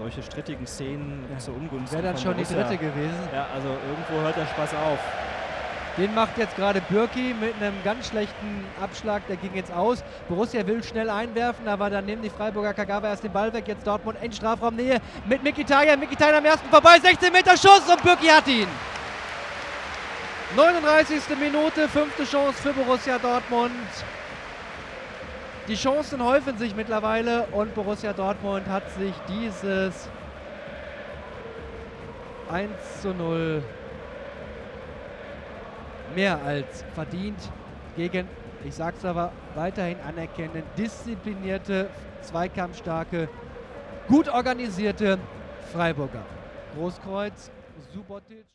solche strittigen Szenen zu Ungunsten. Wäre dann schon die dritte gewesen. Ja, also irgendwo hört der Spaß auf. Den macht jetzt gerade Bürki mit einem ganz schlechten Abschlag, der ging jetzt aus. Borussia will schnell einwerfen, aber dann nehmen die Freiburger. Kagawa erst den Ball weg, jetzt Dortmund in Strafraumnähe mit Mkhitaryan. Mkhitaryan am ersten vorbei, 16 Meter Schuss und Bürki hat ihn. 39. Minute, 5. Chance für Borussia Dortmund. Die Chancen häufen sich mittlerweile und Borussia Dortmund hat sich dieses 1:0 mehr als verdient gegen, ich sag's aber weiterhin anerkennen, disziplinierte, zweikampfstarke, gut organisierte Freiburger. Großkreuz, Subotic.